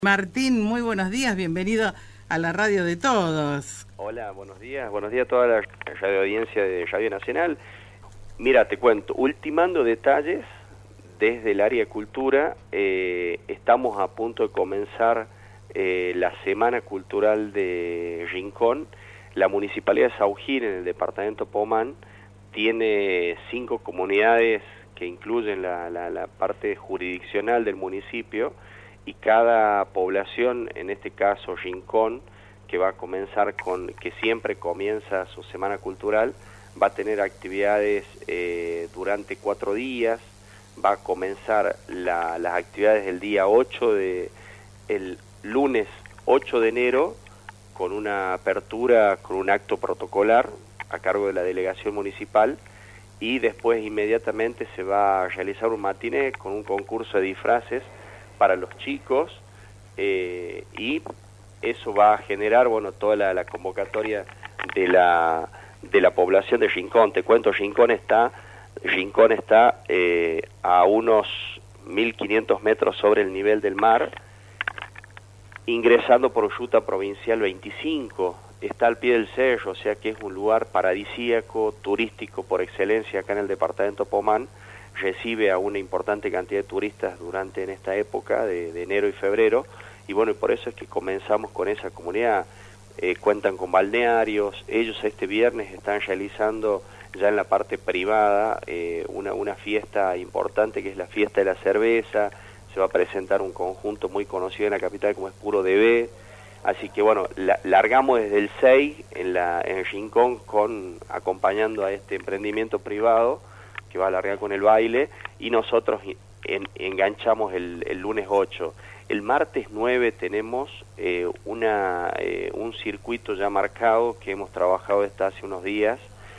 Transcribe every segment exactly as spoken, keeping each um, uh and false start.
Martín, muy buenos días, bienvenido a la radio de todos. Hola, buenos días, buenos días a toda la radio audiencia de Radio Nacional. Mira, te cuento, ultimando detalles desde el área de cultura, eh, estamos a punto de comenzar eh, la Semana Cultural de Rincón. La Municipalidad de Saujil, en el departamento Pomán, tiene cinco comunidades que incluyen la, la, la parte jurisdiccional del municipio, y cada población, en este caso Rincón, que va a comenzar con, que siempre comienza su semana cultural, va a tener actividades eh, durante cuatro días. Va a comenzar la, las actividades el día ocho de, el lunes ocho de enero, con una apertura, con un acto protocolar a cargo de la delegación municipal, y después inmediatamente se va a realizar un matiné con un concurso de disfraces para los chicos, eh, y eso va a generar, bueno, toda la, la convocatoria de la de la población de Rincón. Te cuento, Rincón está Rincón está eh, a unos mil quinientos metros sobre el nivel del mar, ingresando por Ruta Provincial veinticinco, está al pie del cerro, o sea que es un lugar paradisíaco, turístico por excelencia acá en el departamento Pomán. Recibe a una importante cantidad de turistas durante en esta época de, de enero y febrero, y bueno, y por eso es que comenzamos con esa comunidad. Eh, cuentan con balnearios. Ellos este viernes están realizando ya en la parte privada eh, una, una fiesta importante, que es la fiesta de la cerveza. Se va a presentar un conjunto muy conocido en la capital como es Puro D B, así que bueno, la, largamos desde el seis en, la, en el Rincón, con, acompañando a este emprendimiento privado que va a largar con el baile, y nosotros en, enganchamos el, el lunes ocho. El martes nueve tenemos eh, una, eh, un circuito ya marcado que hemos trabajado desde hace unos días,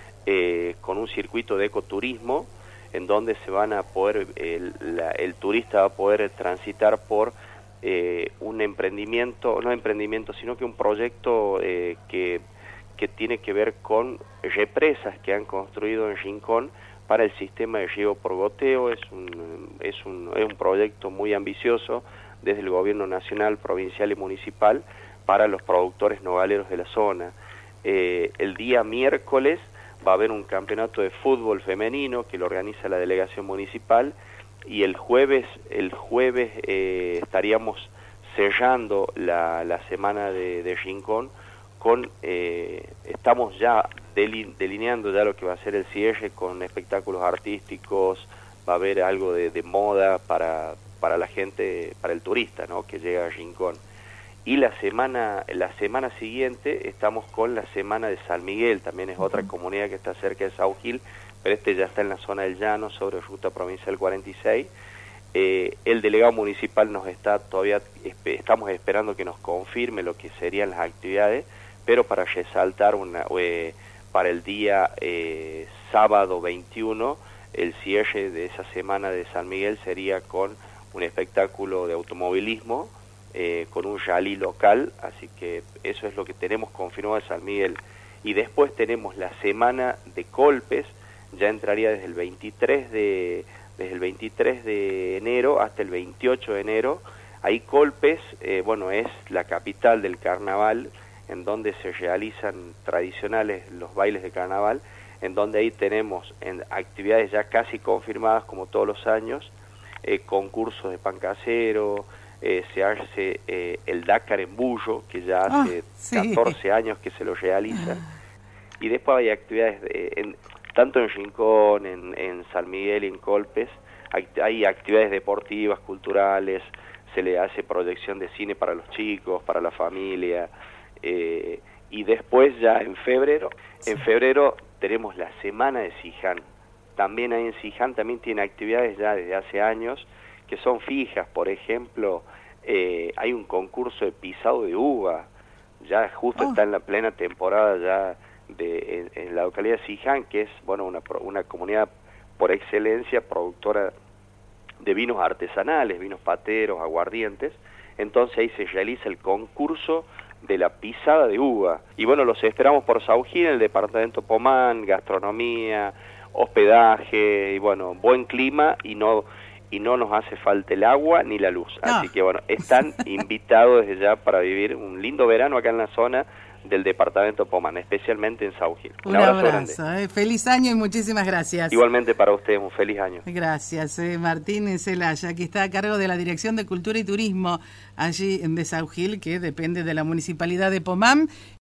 eh, con un circuito de ecoturismo, en donde se van a poder, el, la, el turista va a poder transitar por eh, un emprendimiento, no emprendimiento, sino que un proyecto eh, que, que tiene que ver con represas que han construido en Rincón para el sistema de riego por goteo. Es un, es un, es un proyecto muy ambicioso desde el gobierno nacional, provincial y municipal para los productores nogaleros de la zona. Eh, el día miércoles va a haber un campeonato de fútbol femenino que lo organiza la delegación municipal, y el jueves, el jueves eh, estaríamos cerrando la, la semana de, de Rincón con, eh, estamos ya delineando ya lo que va a ser el cierre con espectáculos artísticos. Va a haber algo de, de moda para, para la gente, para el turista, ¿no?, que llega a Rincón. Y la semana, la semana siguiente estamos con la semana de San Miguel, también es otra comunidad que está cerca de Saujil, pero este ya está en la zona del llano, sobre Ruta Provincial cuarenta y seis. Eh, el delegado municipal nos está todavía, estamos esperando que nos confirme lo que serían las actividades, pero para resaltar una, eh, para el día eh, sábado veintiuno, el cierre de esa semana de San Miguel sería con un espectáculo de automovilismo, eh, con un rally local, así que eso es lo que tenemos confirmado de San Miguel. Y después tenemos la semana de Colpes, ya entraría desde el veintitrés de, desde el veintitrés de enero hasta el veintiocho de enero. Ahí Colpes, eh, bueno, es la capital del carnaval, en donde se realizan tradicionales los bailes de carnaval, en donde ahí tenemos en actividades ya casi confirmadas como todos los años, eh, concursos de pan casero, eh, se hace eh, el Dakar en Bullo, que ya hace oh, sí. catorce años que se lo realiza, y después hay actividades de, en, tanto en Rincón, en, en San Miguel y en Colpes, hay, hay actividades deportivas, culturales, se le hace proyección de cine para los chicos, para la familia. Eh, y después ya en febrero, en febrero tenemos la semana de Siján. También ahí en Siján también tiene actividades ya desde hace años que son fijas. Por ejemplo, eh, hay un concurso de pisado de uva, ya justo oh. está en la plena temporada ya de, en, en la localidad de Siján, que es, bueno, una, una comunidad por excelencia productora de vinos artesanales, vinos pateros, aguardientes. Entonces ahí se realiza el concurso de la pisada de uva. Y bueno, los esperamos por Saujil, en el departamento Pomán, gastronomía, hospedaje, y bueno, buen clima, y no y no nos hace falta el agua ni la luz. No. Así que bueno, están invitados desde ya para vivir un lindo verano acá en la zona del departamento Pomán, especialmente en South Hill. Un, un abrazo, abrazo eh. Feliz año y muchísimas gracias. Igualmente para ustedes, un feliz año. Gracias, eh, Martín Celaya, que está a cargo de la Dirección de Cultura y Turismo allí en de South Hill, que depende de la Municipalidad de Pomán.